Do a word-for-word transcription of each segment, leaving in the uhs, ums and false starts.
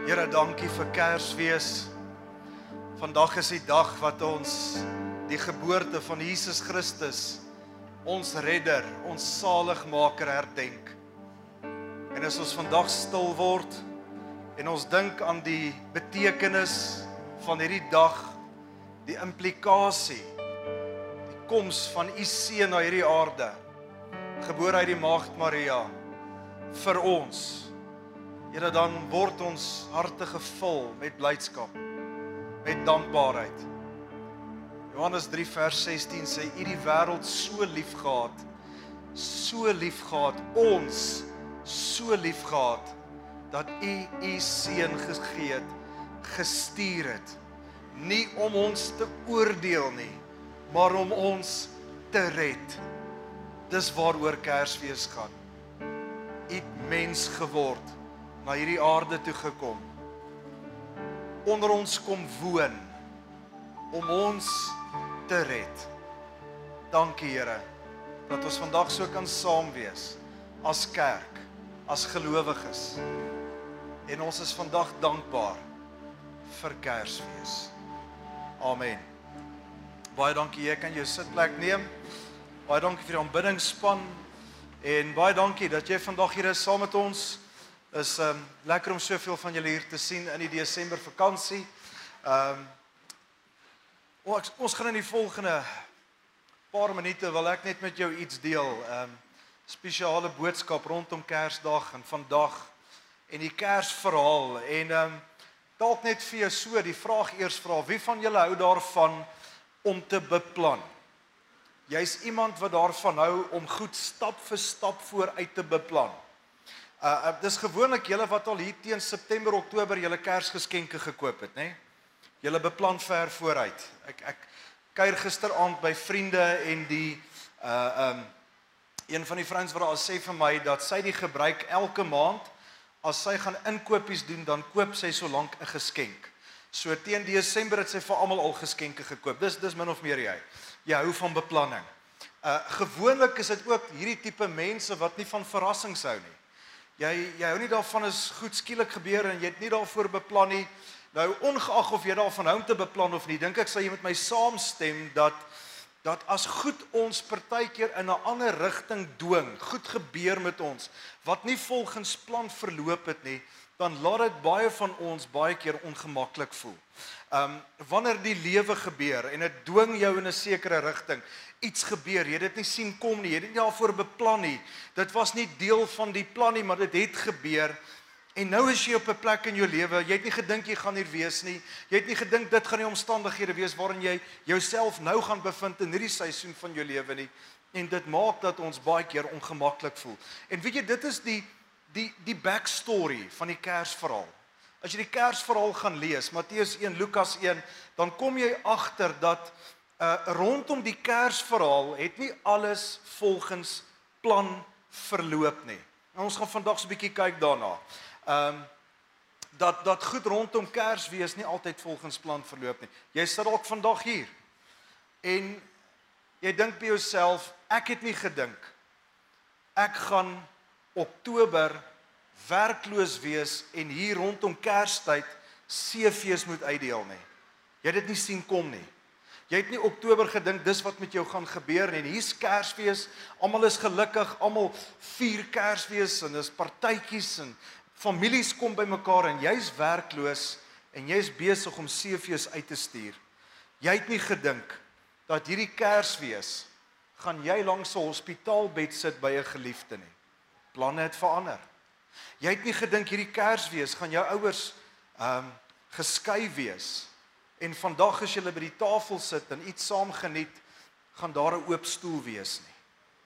Here, dankie vir Kersfees. Vandag is die dag wat ons die geboorte van Jesus Christus, ons redder, ons saligmaker herdenk. En as ons vandag stil word en ons dink aan die betekenis van hierdie dag, die implikasie, die koms van u seun na hierdie aarde, gebore uit die Maagd Maria, vir ons, Here, dan word ons harte gevul met blydskap, met dankbaarheid. Johannes drie vers sestien sê, u die wêreld so lief gehad, so lief gehad, ons so lief gehad, dat u u seun gegee het, gestuur het, nie om ons te oordeel nie, maar om ons te red. Dis waaroor Kersfees gaan. U het mens geword, na hierdie aarde toe gekom, onder ons kom woon, om ons te red. Dankie, Here, dat ons vandag so kan saam wees, as kerk, as gelowiges, en ons is vandag dankbaar vir Kersfees. Amen. Baie dankie, jy kan jou sitplek neem, baie dankie vir die aanbiddingsspan, en baie dankie dat jy vandag hier is saam met ons. Is um, lekker om soveel van julle hier te sien in die Desember vakansie. Um, ons, ons gaan in die volgende paar minute, wil ek net met jou iets deel. Um, spesiale boodskap rondom Kersdag en vandag en die Kersverhaal. En um, dalk net vir jou so die vraag eers vra, wie van julle hou daarvan om te beplan? Jy's iemand wat daarvan hou om goed stap vir stap vooruit te beplan. Uh, uh, dis gewoonlik julle wat al hier teen September, Oktober julle Kersgeskenke gekoop het, né? Julle beplan ver vooruit. Ek ek kuier gisteraand by vriende en die uh um een van die vrouens wat daar sê vir my dat sy die gebruik elke maand as sy gaan inkopies doen, dan koop sy so lank 'n geskenk. So teen Desember het sy vir almal al geskenke gekoop. Dis dis min of meer jy. Jy hou van beplanning. Uh gewoonlik is dit ook hierdie tipe mense wat nie van verrassings hou nie. Jy, jy hou nie daarvan as goed skielik gebeur en jy het nie daarvoor beplan nie. Nou, ongeag of jy daarvan hou om te beplan of nie, dink ek sal jy met my saamstem dat, dat as goed ons partykeer in 'n ander rigting dwing, goed gebeur met ons, wat nie volgens plan verloop het nie, dan laat dit baie van ons baie keer ongemaklik voel. Um, wanneer die lewe gebeur en dit dwing jou in 'n sekere rigting, iets gebeur, jy het dit nie sien kom nie, jy het dit nie daarvoor beplan nie, dit was nie deel van die plan nie, maar dit het gebeur, en nou is jy op 'n plek in jou lewe, jy het nie gedink jy gaan hier wees nie, jy het nie gedink dit gaan die omstandighede wees waarin jy jouself nou gaan bevind in hierdie seisoen van jou lewe nie, en dit maak dat ons baie keer ongemaklik voel. En weet jy, dit is die, die, die backstory van die Kersverhaal. As jy die Kersverhaal gaan lees, Matteus een, Lukas een, dan kom jy agter dat Uh, rondom die Kersverhaal het nie alles volgens plan verloop nie. En ons gaan vandag so 'n bietjie kyk daarna. Um, dat, dat goed rondom Kersfees nie altyd volgens plan verloop nie. Jy sit dalk vandag hier en jy dink by jouself, ek het nie gedink ek gaan Oktober werkloos wees en hier rondom Kerstyd C V's moet uitdeel nie. Jy het dit nie sien kom nie. Jy het nie Oktober gedink, dis wat met jou gaan gebeur, en hier's Kersfees, almal is gelukkig, almal vier Kersfees, en dis partytjies, en families kom by mekaar, en jy's werkloos, en jy's besig om C V's uit te stuur. Jy het nie gedink, dat hierdie Kersfees, gaan jy langs 'n hospitaalbed sit by 'n geliefde nie. Planne het verander. Jy het nie gedink, hierdie Kersfees, gaan jou ouers um, geskei wees, en vandag as julle by die tafel sit en iets saam geniet, gaan daar 'n oop stoel wees nie.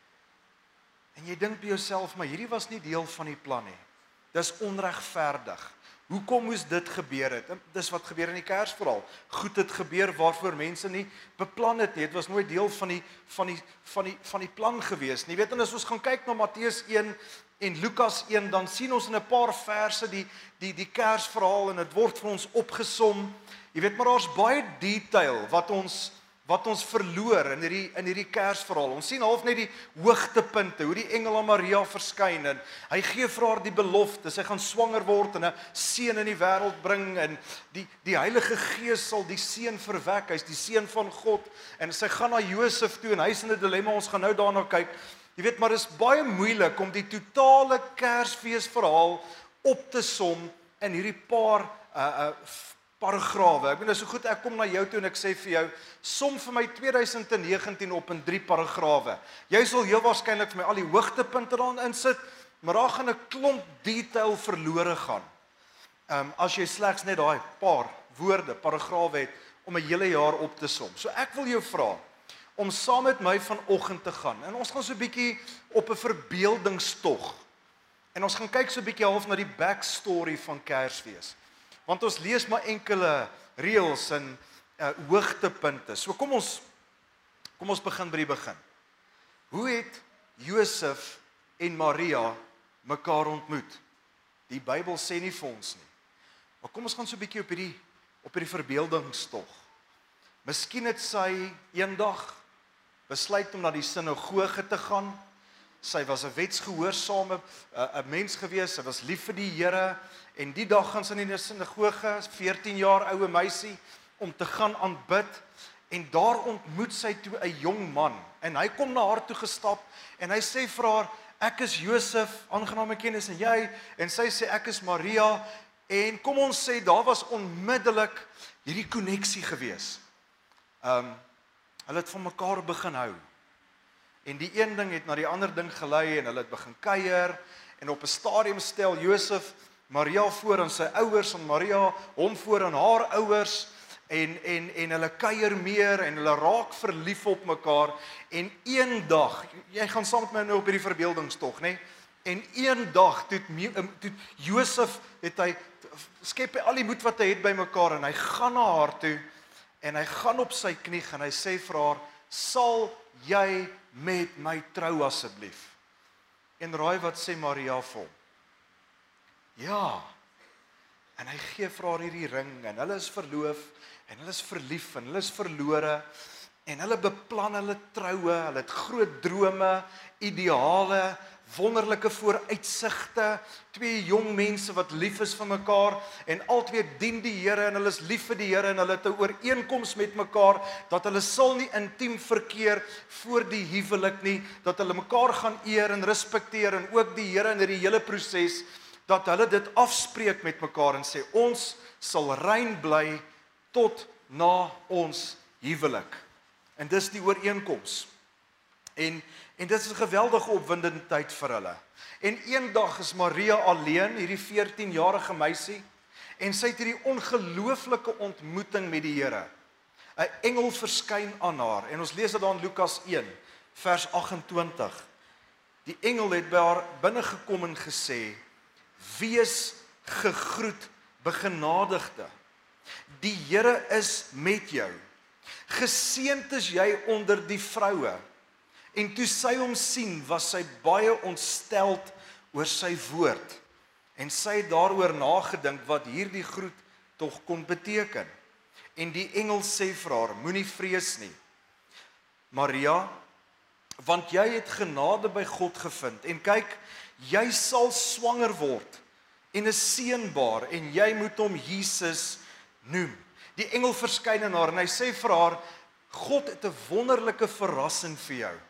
En jy dink by jouself, maar hierdie was nie deel van die plan nie. Dis onregverdig. Hoekom moes dit gebeur het? En dis wat gebeur in die Kersverhaal. Goed het gebeur waarvoor mense nie beplan het nie. Dit was nooit deel van die van die van die van die plan gewees nie. Jy weet, en as ons gaan kyk na Matteus een en Lukas een, dan sien ons in 'n paar verse die die die Kersverhaal en dit word vir ons opgesom. Jy weet, maar daar's baie detail wat ons wat ons verloor in hierdie in hierdie Kersverhaal. Ons sien half net die hoogtepunte, hoe die engel aan Maria verskyn en hy gee vir haar die belofte, sy gaan swanger word en 'n seun in die wêreld bring en die die Heilige Gees sal die seun verwek. Hy's die seun van God en sy gaan na Josef toe en hy's in 'n dilemma. Ons gaan nou daarna kyk. Jy weet, maar dit is baie moeilik om die totale Kersfeesverhaal op te som in hierdie paar uh uh paragrawe. Ek bedoel, so goed, ek kom na jou toe en ek sê vir jou, som vir my twintig negentien op in drie paragrawe. Jy sal heel waarskynlik vir my al die hoogtepunte daarin insit, maar daar gaan 'n klomp detail verlore gaan. Ehm um, as jy slegs net daai paar woorde, paragrawe het om 'n hele jaar op te som. So ek wil jou vra om saam met my vanoggend te gaan. En ons gaan so 'n bietjie op 'n verbeeldingstog. En ons gaan kyk so 'n bietjie half na die backstory van Kersfees. Want ons lees maar enkele reëls en uh, hoogtepunte. So kom ons kom ons begin by die begin. Hoe het Josef en Maria mekaar ontmoet? Die Bybel sê nie vir ons nie. Maar kom ons gaan so 'n bietjie op hierdie op hierdie verbeeldingstog. Miskien het sy eendag besluit om na die sinagoge te gaan. Sy was 'n wetsgehoorsame 'n mens gewees, sy was lief vir die Here en die dag gaan sy in die sinagoge, veertien jaar oue meisie, om te gaan aanbid en daar ontmoet sy toe 'n jong man en hy kom na haar toe gestap en hy sê vir haar, ek is Josef, aangename kennis en jy, en sy sê ek is Maria en kom ons sê daar was onmiddellik hierdie koneksie gewees. Um, hulle het van mekaar begin hou. En die een ding het na die ander ding gelei en hulle het begin kuier en op 'n stadium stel Josef Maria voor aan sy ouers en Maria hom voor aan haar ouers en en en hulle kuier meer en hulle raak verlief op mekaar en eendag, jy gaan saam met my nou op hierdie verbeeldingstog, nê? En eendag toe toe Josef het hy skep hy al die moed wat hy het by mekaar en hy gaan na haar toe en hy gaan op sy knie en hy sê vir haar, sal jy met my trou asseblief? En raai wat sê Maria vir hom? Ja. En hy gee vir haar hierdie ring en hulle is verloof en hulle is verlief en hulle is verlore en hulle beplan hulle troue, hulle het groot drome, ideale, wonderlike vooruitsigte, twee jong mense wat lief is vir mekaar en albei dien die Here en hulle is lief vir die Here en hulle het 'n ooreenkoms met mekaar dat hulle sal nie intiem verkeer voor die huwelik nie, dat hulle mekaar gaan eer en respekteer en ook die Here in hierdie hele proses, dat hulle dit afspreek met mekaar en sê ons sal rein bly tot na ons huwelik. En dis die ooreenkoms. En en dit is 'n geweldige opwindende tyd vir hulle. En eendag is Maria alleen, hierdie veertienjarige meisie, en sy het hierdie ongelooflike ontmoeting met die Here. 'n Engel verskyn aan haar en ons lees dit daar in Lukas een vers agt-en-twintig. Die engel het by haar binne gekom en gesê: "Wees gegroet, begenadigde. Die Here is met jou. Geseënd is jy onder die vroue." En toe sy hom sien, was sy baie ontsteld oor sy woord. En sy het daaroor nagedink wat hierdie groet tog kon beteken. En die engel sê vir haar: "Moenie vrees nie, Maria, want jy het genade by God gevind. En kyk, jy sal swanger word en 'n seun baar en jy moet hom Jesus noem." Die engel verskyn aan haar en hy sê vir haar: "God het 'n wonderlike verrassing vir jou.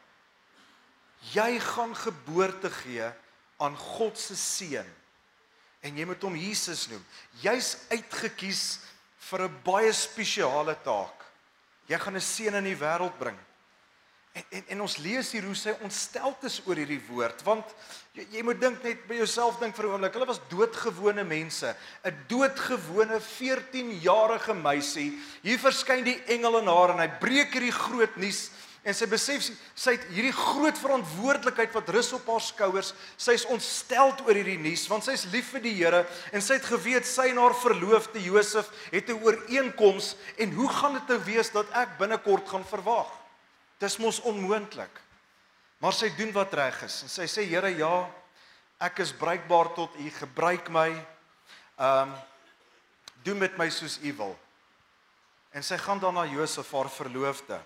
Jy gaan geboorte gee aan God se seun en jy moet hom Jesus noem. Jy's uitgekies vir 'n baie spesiale taak. Jy gaan 'n seun in die wêreld bring." En, en, en ons lees hier hoe sy ontsteld is oor hierdie woord, want jy, jy moet dink net by jouself dink vir 'n oomblik, hulle was doodgewone mense, 'n doodgewone veertienjarige meisie. Hier verskyn die engel aan haar en hy breek hierdie groot nuus en sy besef sy het hierdie groot verantwoordelikheid wat rus op haar skouers. Sy is ontsteld oor hierdie nuus want sy is lief vir die Here en sy het geweet sy en haar verloofde Josef het 'n ooreenkoms en hoe gaan dit nou wees dat ek binnekort gaan verwag? Dis mos onmoontlik. Maar sy doen wat reg is en sy sê: "Here, ja, ek is bruikbaar tot U, gebruik my. Ehm um, doen met my soos U wil." En sy gaan dan na Josef, haar verloofde.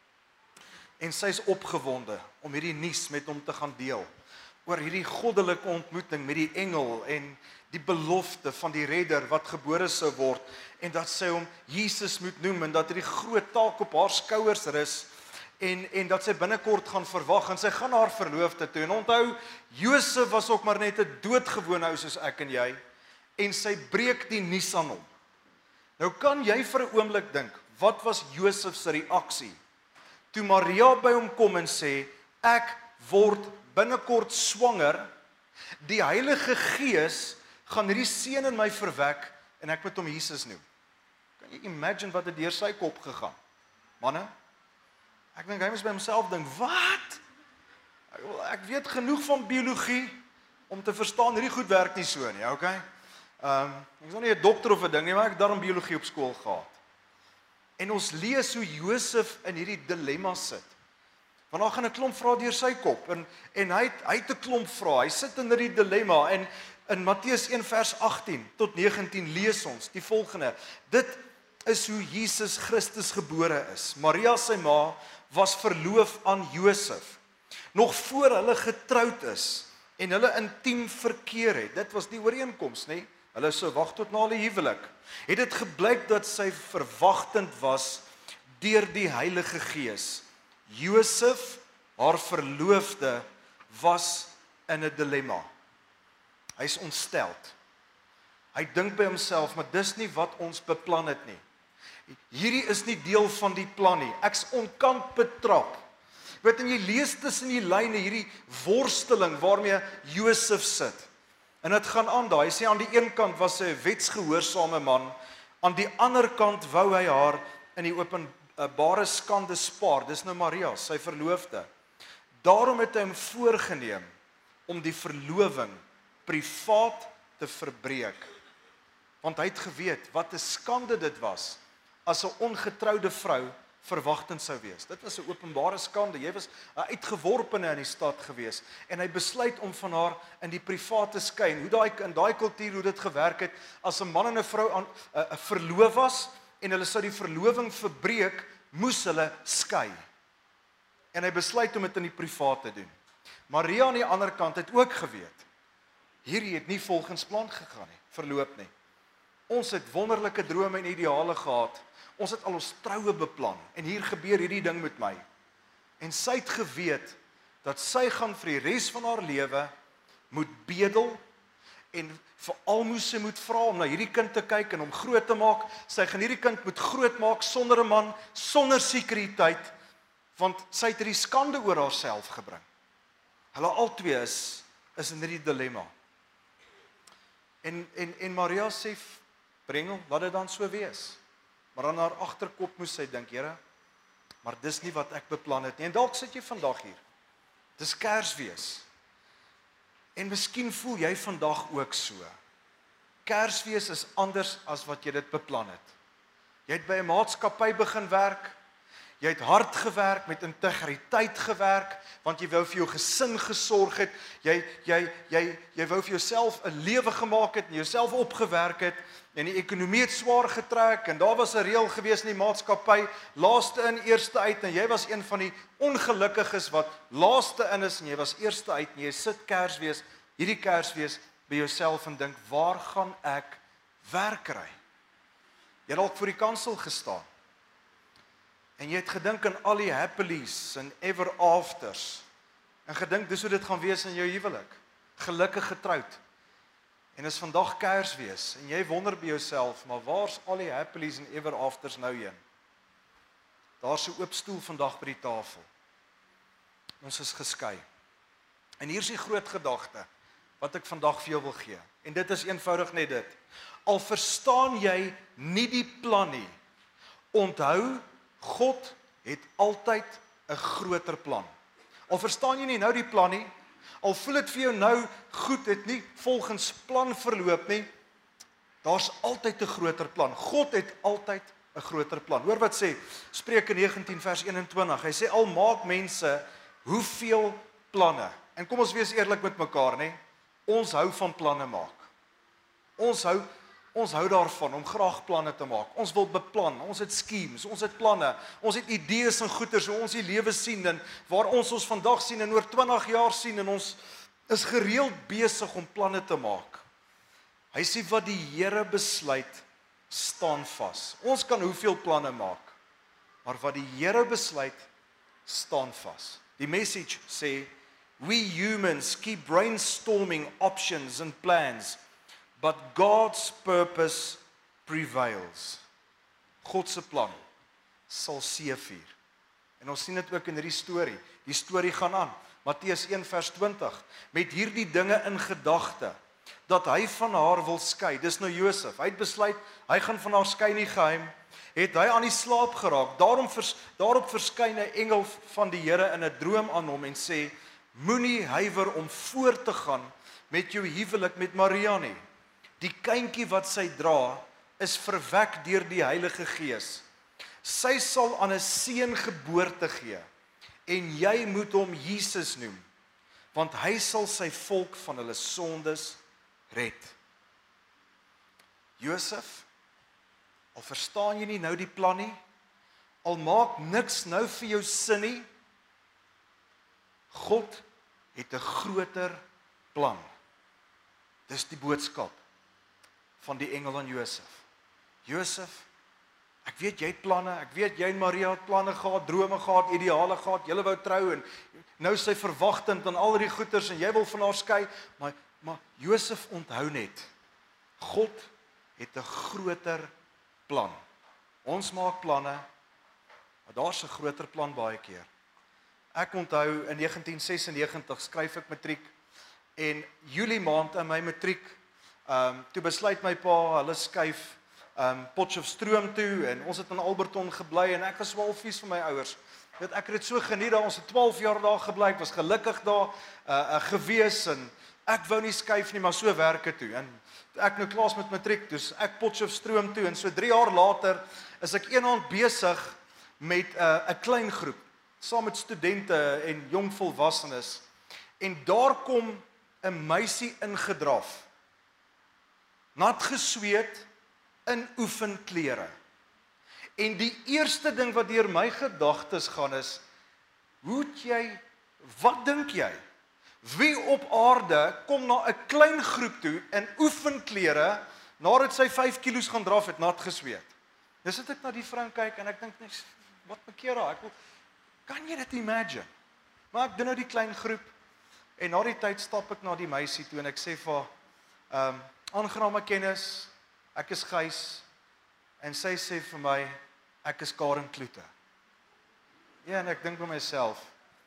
En sy is opgewonde om hierdie nuus met hom te gaan deel. Oor hierdie goddelike ontmoeting met die engel en die belofte van die redder wat gebore sou word. En dat sy hom Jesus moet noem en dat hierdie groot taak op haar skouers rus. En, en dat sy binnekort gaan verwag. En sy gaan na haar verloofde toe. En onthou, Josef was ook maar net 'n doodgewone ou soos ek en jy. En sy breek die nuus aan hom. Nou kan jy vir 'n oomblik dink, wat was Josef se reaksie? Toe Maria by hom kom en sê, ek word binnekort swanger, die Heilige Gees gaan hierdie seun in my verwek, en ek moet hom Jesus noem. Kan jy imagine wat het deur sy kop gegaan? Manne, ek dink hy moes by homself dink, wat? Ek weet genoeg van biologie, om te verstaan, hierdie goed werk nie so nie, okay? Um, ek is nog nie 'n dokter of 'n ding nie, maar ek het daarom biologie op skool gehad. En ons lees hoe Josef in hierdie dilemma sit. Want daar gaan 'n klomp vrae deur sy kop en en hy het, hy het 'n klomp vrae. Hy sit in hierdie dilemma en in Matteus een vers agttien tot negentien lees ons die volgende. Dit is hoe Jesus Christus gebore is. Maria sy ma was verloof aan Josef. Nog voor hulle getroud is en hulle intiem verkeer het. Dit was die ooreenkoms, nê? Hulle sou wag tot na die huwelik. Het dit gebleik dat sy verwagtend was deur die Heilige Gees. Josef, haar verloofde, was in 'n dilemma. Hy's ontsteld. Hy dink by homself, maar dis nie wat ons beplan het nie. Hierdie is nie deel van die plan nie. Ek's onkant betrap. Weet en jy lees tussen die lyne hierdie worsteling waarmee Josef sit. En dit gaan aan daai. Hy sê aan die een kant was hy 'n wetsgehoorsame man, aan die ander kant wou hy haar in die openbare skande spaar. Dis nou Maria, sy verloofde. Daarom het hy hom voorgenem om die verloving privaat te verbreek. Want hy het geweet wat 'n skande dit was as 'n ongetroude vrou verwagtend sou wees. Dit was 'n openbare skande. Jy was 'n uitgeworpene in die stad gewees en hy besluit om van haar in die private skyn. Hoe daai in daai kultuur hoe dit gewerk het as 'n man en 'n vrou aan 'n uh, verloof was en hulle sou die verloving verbreek, moes hulle skei. En hy besluit om dit in die privaat te doen. Maria aan die ander kant het ook geweet. Hierdie het nie volgens plan gegaan nie, verloop nie. Ons het wonderlike drome en ideale gehad. Ons het al ons troue beplan en hier gebeur hierdie ding met my. En sy het geweet dat sy gaan vir die res van haar lewe moet bedel en vir almoes moet vra om na hierdie kind te kyk en hom groot te maak. Sy gaan hierdie kind moet groot maak sonder 'n man, sonder sekuriteit, want sy het hierdie skande oor haarself gebring. Hulle albei is is in hierdie dilemma. En en en Maria sê, "Brengel, laat dit dan so wees." Maar aan haar agterkop moes sy dink, Here, maar dis nie wat ek beplan het nie. En dalk sit jy vandag hier. Dis Kersfees. En miskien voel jy vandag ook so. Kersfees is anders as wat jy dit beplan het. Jy het by 'n maatskappy begin werk. Jy het hard gewerk, met integriteit gewerk, want jy wou vir jou gesin gesorg het. Jy jy jy jy wou vir jouself 'n lewe gemaak het en jouself opgewerk het. En die ekonomie het swaar getrek en daar was 'n reël gewees in die maatskappy, laaste in, eerste uit, en jy was een van die ongelukkiges wat laaste in is en jy was eerste uit en jy sit Kersfees, hierdie Kersfees by jouself en dink, waar gaan ek werk kry? Jy het dalk voor die kansel gestaan. En jy het gedink aan al die happies en ever afters. En gedink dis hoe dit gaan wees in jou huwelik. Gelukkig getroud. En is vandag Kersfees en jy wonder by jouself, maar waar's al die happies en ever afters nou heen? Daar's 'n oop stoel vandag by die tafel. Ons is geskei. En hier's die groot gedagte wat ek vandag vir jou wil gee. En dit is eenvoudig net dit. Al verstaan jy nie die plan nie, onthou, God het altyd 'n groter plan. Al verstaan jy nie nou die plan nie, al voel dit vir jou nou goed, het nie volgens plan verloop nie, daar's altyd 'n groter plan. God het altyd 'n groter plan. Hoor wat sê Spreuke negentien vers eenentwintig. Hy sê al maak mense hoeveel planne. En kom ons wees eerlik met mekaar, nê? Ons hou van planne maak. Ons hou Ons hou daarvan om graag planne te maak. Ons wil beplan, ons het schemes, ons het planne, ons het idees en goeders hoe ons die lewe sien en waar ons ons vandag sien en oor twintig jaar sien en ons is gereeld besig om planne te maak. Hy sê wat die Here besluit, staan vas. Ons kan hoeveel planne maak, maar wat die Here besluit, staan vas. Die message sê, we humans keep brainstorming options and plans, but God's purpose prevails. God se plan sal seëvier. En ons sien dit ook in hierdie storie. Die storie gaan aan. Matteus een vers twintig. Met hierdie dinge in gedagte, dat hy van haar wil skei. Dis nou Josef. Hy het besluit, hy gaan van haar skei nie geheim. Het hy aan die slaap geraak. Daarom vers, daarop verskyn 'n engel van die Here in 'n droom aan hom en sê, moenie huiwer om voort te gaan met jou huwelik met Maria nie. Die kindjie wat sy dra, is verwek deur die Heilige Gees. Sy sal aan 'n seun geboorte gee, en jy moet hom Jesus noem, want hy sal sy volk van hulle sondes red. Josef, al verstaan jy nie nou die plan nie, al maak niks nou vir jou sin nie, God het 'n groter plan. Dis die boodskap van die engel aan Josef. Josef, ek weet jy het planne, ek weet jy en Maria het planne gehad, drome gehad, ideale gehad, julle wou trou en nou sy verwagtend aan al die goeders en jy wil van haar skei, maar, maar Josef onthou net, God het 'n groter plan. Ons maak planne, maar daar's 'n groter plan baie keer. Ek onthou in negentien sesennegentig skryf ek matriek en Julie maand in my matriek, um, toe besluit my pa, hulle skuif um, Potchefstroom toe en ons het in Alberton gebly en ek was wel vies vir my ouers. Weet, ek het dit so geniet daar, ons het twaalf jaar daar gebly, ek was gelukkig daar uh, uh, gewees en ek wou nie skuif nie, maar so werk dit toe. En ek nou klaar met matriek, dus ek Potchefstroom toe en so drie jaar later is ek eendag besig met 'n uh, 'n klein groep saam met studente en jong volwassenes. En daar kom 'n meisie ingedraf. Nat gesweet in oefenklere. En die eerste ding wat deur my gedagtes gaan is, hoe het jy, wat dink jy? Wie op aarde kom na 'n klein groep toe in oefenklere nadat sy vyf kilos gaan draf het, nat gesweet? Dis dit ek na die vrou kyk en ek dink net, wat bekeer haar? Ek wil, kan jy dit imagine? Maar ek doen nou die klein groep en na die tyd stap ek na die meisie toe en ek sê vir haar, ehm, aangename kennis, ek is Gys en sy sê vir my, ek is Karen Kloete. Ja, en ek dink by myself,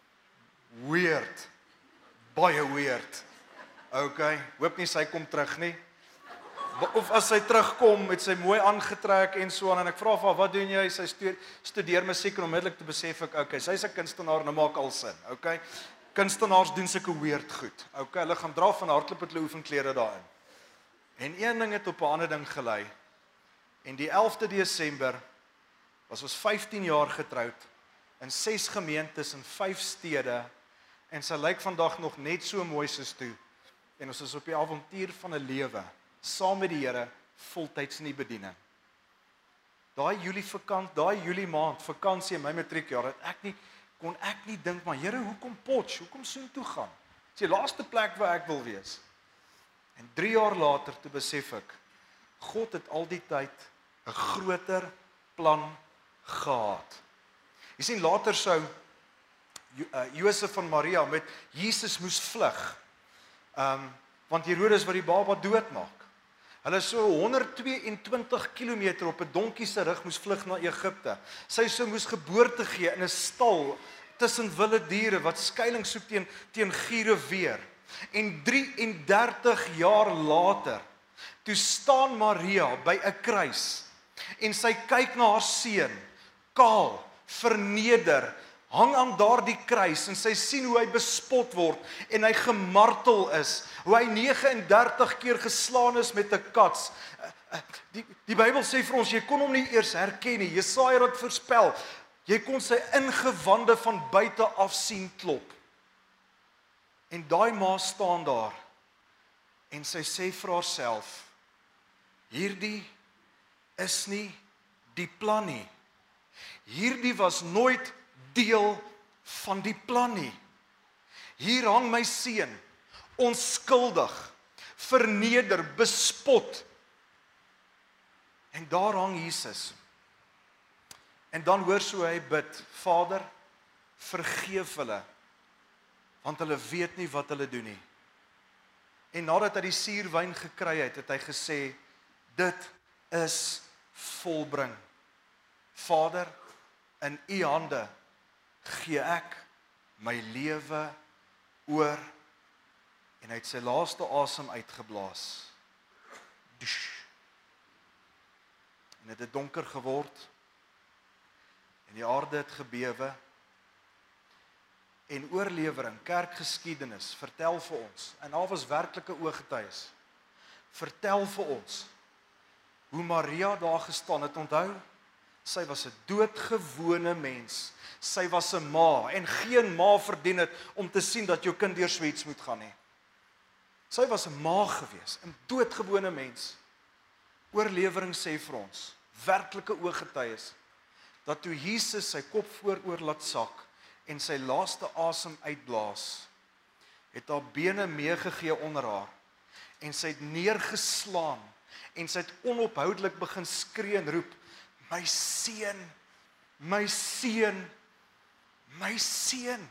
weird, baie weird. Okay, hoop nie sy kom terug nie. Of as sy terugkom, het sy mooi aangetrek en so aan en ek vra vir haar, wat doen jy? Sy studeer, studeer musiek en onmiddellik te besef ek, okay, sy is 'n kunstenaar, nou maak al sin, okay? Kunstenaars doen sulke weird goed. Okay, hulle gaan draf en hardloop met hulle oefenklere daarin. En een ding het op 'n ander ding gelei. En die elfde Desember was ons vyftien jaar getroud in ses gemeentes in vyf stede en sy lyk vandag nog net so mooi soos toe. En ons is op die avontuur van 'n lewe saam met die Here voltyds in die bediening. Daai Julie vakant, daai Julie maand vakansie in my matriekjaar het ek nie kon ek nie dink maar Here, hoekom Potch? Hoekom soontoe gaan? Dis die laaste plek waar ek wil wees. En drie jaar later toe besef ek, God het al die tyd 'n groter plan gehad. Jy sien, later sou Josef en Maria met Jesus moes vlug. Um, want Herodes wou die baba doodmaak. Hulle so honderd twee en twintig kilometer op 'n donkie se rug moes vlug na Egipte. Sy sou moes geboorte gee in 'n stal tussen wilde diere wat skuilings soek teen teen giere weer. En drie en dertig jaar later, toe staan Maria by 'n kruis en sy kyk na haar seun, kaal, verneder, hang aan daardie kruis en sy sien hoe hy bespot word en hy gemartel is, hoe hy nege en dertig keer geslaan is met 'n kats. Die, die Bybel sê vir ons, jy kon hom nie eers herken nie. Jesaja het voorspel, jy kon sy ingewande van buite af sien klop. En daai ma staan daar en sy sê vir haarself, hierdie is nie die plan nie. Hierdie was nooit deel van die plan nie. Hier hang my seun, onskuldig, verneder, bespot. En daar hang Jesus. En dan hoor so hy bid, Vader, vergeef hulle, want hulle weet nie wat hulle doen nie. En nadat hy die suurwyn gekry het, het hy gesê, dit is volbring. Vader, in u hande gee ek my lewe oor, en hy het sy laaste asem uitgeblaas. Dush. En het het donker geword, en die aarde het gebewe, en oorlewering, kerkgeskiedenis, vertel vir ons, en al was werklike ooggetuies, vertel vir ons, hoe Maria daar gestaan het, onthou, sy was 'n doodgewone mens, sy was 'n ma, en geen ma verdien het, om te sien dat jou kind deur so iets moet gaan nie. Sy was 'n ma gewees, 'n doodgewone mens. Oorlewering sê vir ons, werklike ooggetuies, dat toe Jesus sy kop vooroor laat sak, en sy laaste asem uitblaas, het haar bene meegegee onder haar, en sy het neergeslaan, en sy het onophoudelik begin skree en roep, my seun, my seun, my seun.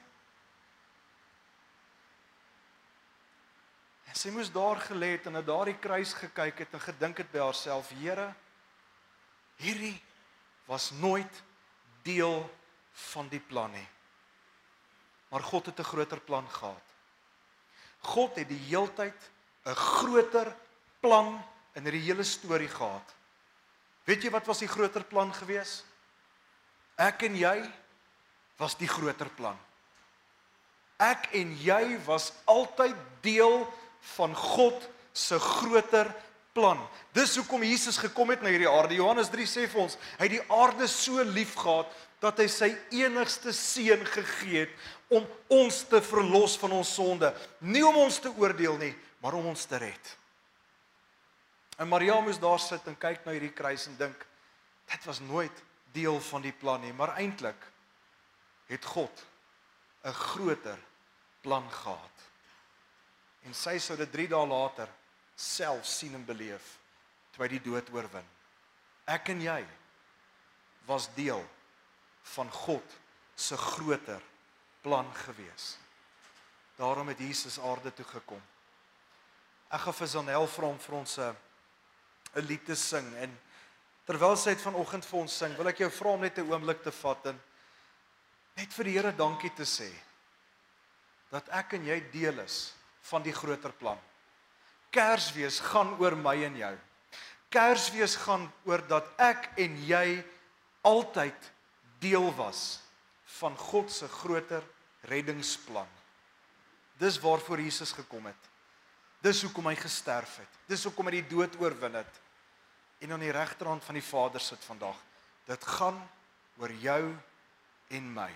En sy moes daar gelê het, en na daardie kruis gekyk het, en gedink het by haarself, Here, hierdie was nooit deel van die plan nie. Maar God het 'n groter plan gehad. God het die heeltyd 'n groter plan in die hele storie gehad. Weet jy wat was die groter plan gewees? Ek en jy was die groter plan. Ek en jy was altyd deel van God se groter plan. Dis hoekom Jesus gekom het na hierdie aarde. Johannes drie sê vir ons, hy het die aarde so lief gehad, dat hy sy enigste seun gegee het, om ons te verlos van ons sonde. Nie om ons te oordeel nie, maar om ons te red. En Maria moes daar sit en kyk na hierdie kruis en dink, dit was nooit deel van die plan nie, maar eintlik het God 'n groter plan gehad. En sy sou dit drie dae later self sien en beleef, toe hy die dood oorwin. Ek en jy was deel van God se groter plan gewees. Daarom het Jesus aarde toe gekom. Ek gaan vir Zanel vra om vir ons 'n 'n lied te sing, en terwyl sy het vanoggend vir ons sing, wil ek jou vra om net 'n oomblik te vat en net vir die Here dankie te sê, dat ek en jy deel is van die groter plan. Kersfees gaan oor my en jou. Kersfees gaan oor dat ek en jy altyd deel was van God se groter reddingsplan. Dis waarvoor Jesus gekom het. Dis hoekom hy gesterf het. Dis hoekom hy die dood oorwin het. En aan die regterhand van die Vader sit vandag. Dit gaan oor jou en my.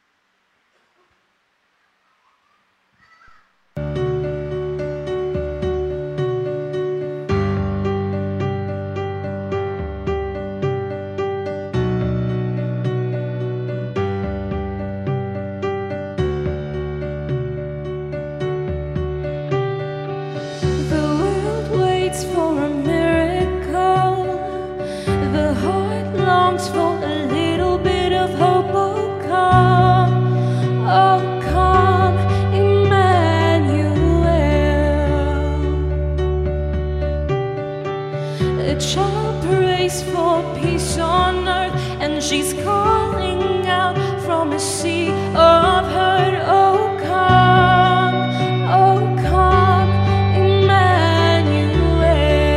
She's calling out from a sea of hurt. Oh, come, oh, come, Emmanuel.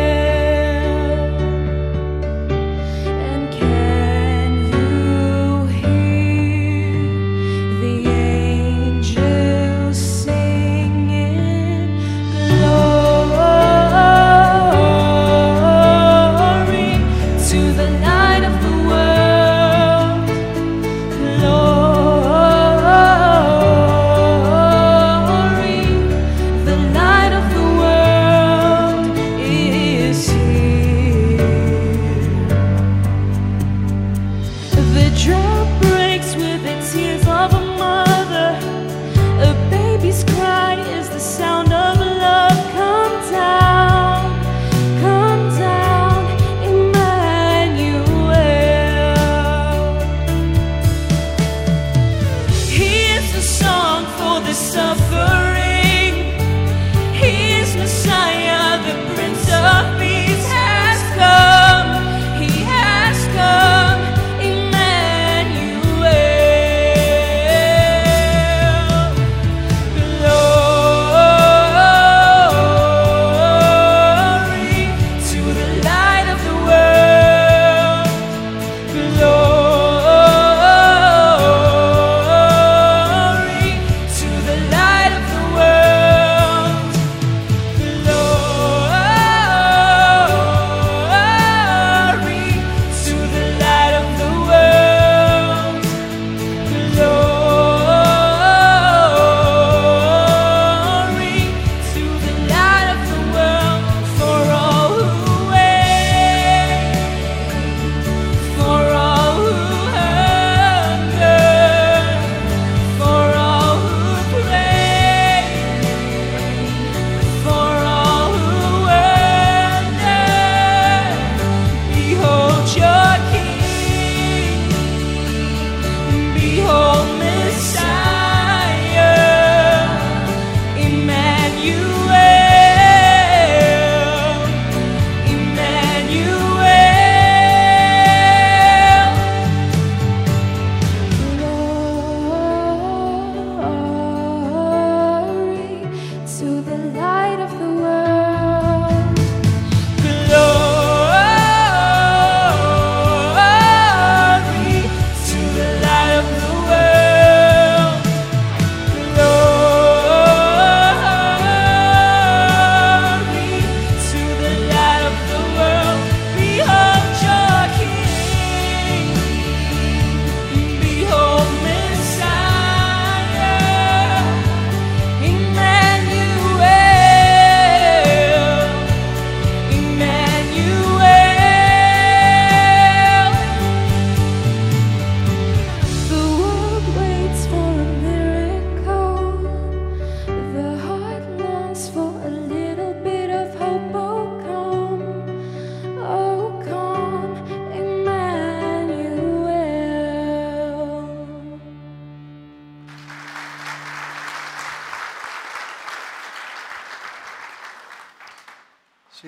And can you hear the angels singing glory to the light of the world? Lord.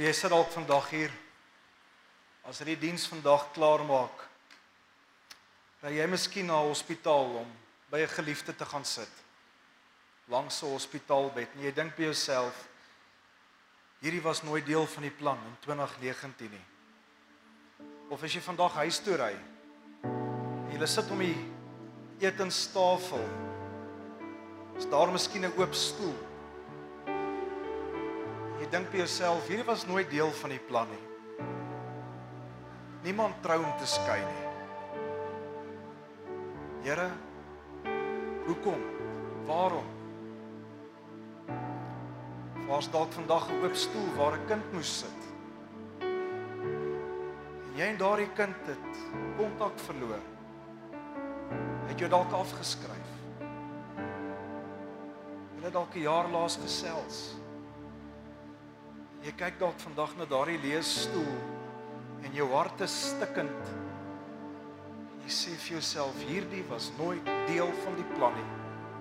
Jy sit dalk vandag hier, as jy die diens vandag klaar maak, ry jy miskien na 'n hospitaal om by 'n geliefde te gaan sit, langs 'n hospitaalbed, en jy dink by jouself, hierdie was nooit deel van die plan in twintig negentien nie. Of as jy vandag huis toe ry, en jy sit om die etenstafel, is daar miskien 'n oop stoel. Jy dink by jouself, hierdie was nooit deel van die plan nie. Niemand trou om te skei nie. Here, hoekom? Waarom? Was dalk vandag 'n oop stoel waar 'n kind moes sit. En jy en daardie kind het kontak verloor. Het jou dalk afgeskryf. Hulle het dalk 'n jaar laas gesels. Jy kyk dalk vandag na daardie leesstoel en jou hart is stikkend. En jy sê vir jouself, hierdie was nooit deel van die plan nie.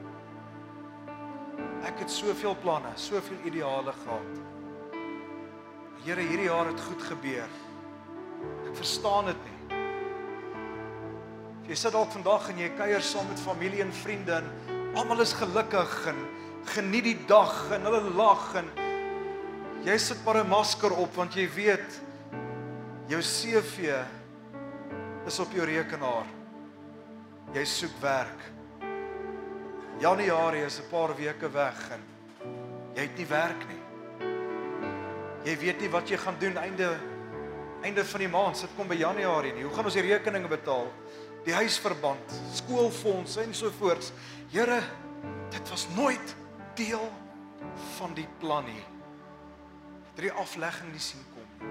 Ek het soveel planne, soveel ideale gehad. Here, hierdie jaar het goed gebeur. Ek verstaan dit nie. Jy sit dalk vandag en jy kuier saam met familie en vriende en almal is gelukkig en geniet die dag en hulle lag en jy sit maar 'n masker op want jy weet jou C V is op jou rekenaar. Jy soek werk. Januarie is 'n paar weke weg en jy het nie werk nie. Jy weet nie wat jy gaan doen einde einde van die maand. Dit kom by Januarie nie. Hoe gaan ons die rekeninge betaal? Die huisverband, skoolfondse en so voorts. Here, dit was nooit deel van die plan nie. Het die aflegging nie sien kom.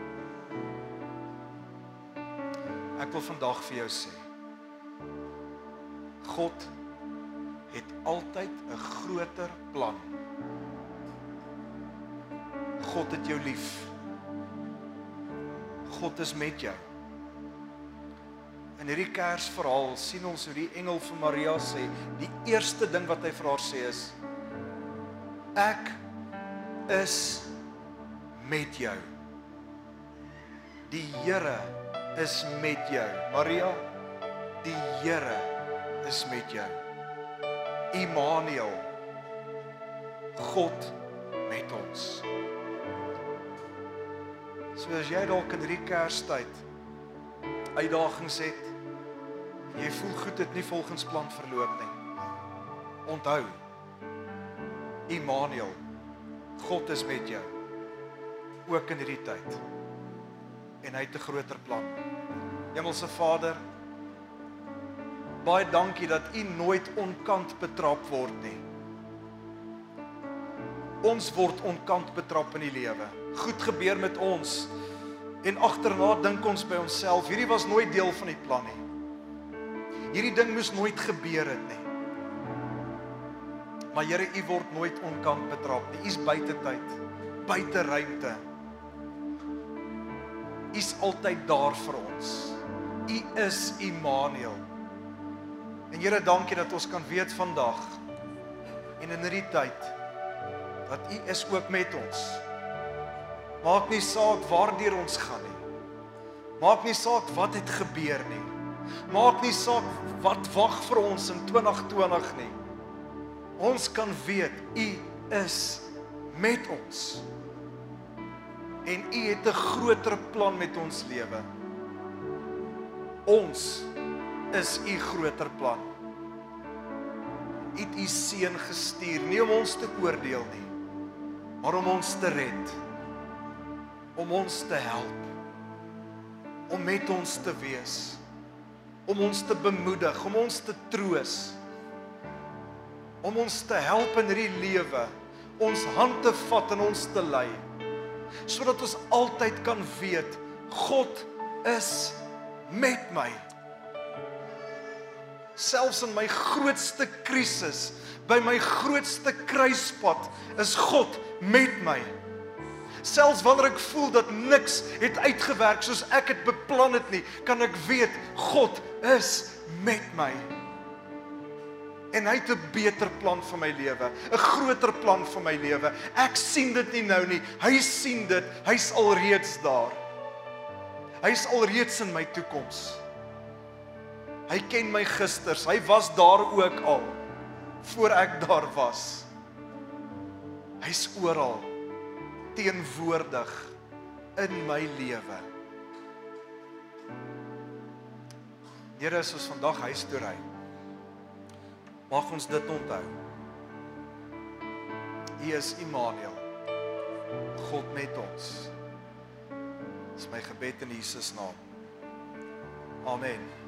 Ek wil vandag vir jou sê, God het altyd 'n groter plan. God het jou lief. God is met jou. In hierdie Kersverhaal sien ons hoe die engel vir Maria sê, die eerste ding wat hy vir haar sê is, ek is met jou. Die Here is met jou. Maria, die Here is met jou. Immanuel, God met ons. So as jy dalk in hierdie Kerstyd uitdagings het, en jy voel goed het nie volgens plan verloop nie. Onthou, Immanuel, God is met jou, ook in hierdie tyd. En hy het 'n groter plan. Hemelse Vader, baie dankie dat U nooit onkant betrap word nie. Ons word onkant betrap in die lewe. Goed gebeur met ons en agterna dink ons by onsself, hierdie was nooit deel van die plan nie. Hierdie ding moes nooit gebeur het nie. Maar Here, U word nooit onkant betrap nie. U is buite tyd, buite ruimte. U is altyd daar vir ons. U is Immanuel. En Here, dankie dat ons kan weet vandag en in hierdie tyd dat U is ook met ons. Maak nie saak waardeur ons gaan nie. Maak nie saak wat het gebeur nie. Maak nie saak wat wag vir ons in twintig twintig nie. Ons kan weet U is met ons. En U het 'n groter plan met ons lewe. Ons is U groter plan. U het U seun gestuur, nie om ons te oordeel nie, maar om ons te red, om ons te help, om met ons te wees, om ons te bemoedig, om ons te troos, om ons te help in hierdie lewe, ons hand te vat en ons te lei, sodat ons altyd kan weet, God is met my. Selfs in my grootste krisis, by my grootste kruispad, is God met my. Selfs wanneer ek voel dat niks het uitgewerk soos ek het beplan het nie, kan ek weet, God is met my. En hy het 'n beter plan vir my lewe, 'n groter plan vir my lewe. Ek sien dit nie nou nie, hy sien dit, hy's alreeds daar. Hy's alreeds in my toekoms. Hy ken my gisters, hy was daar ook al, voor ek daar was. Hy's oral, teenwoordig in my lewe. Here, as ons vandag huis toe ry, mag ons dit onthou. U is Immanuel, God met ons. Dis my gebed in Jesus naam. Amen.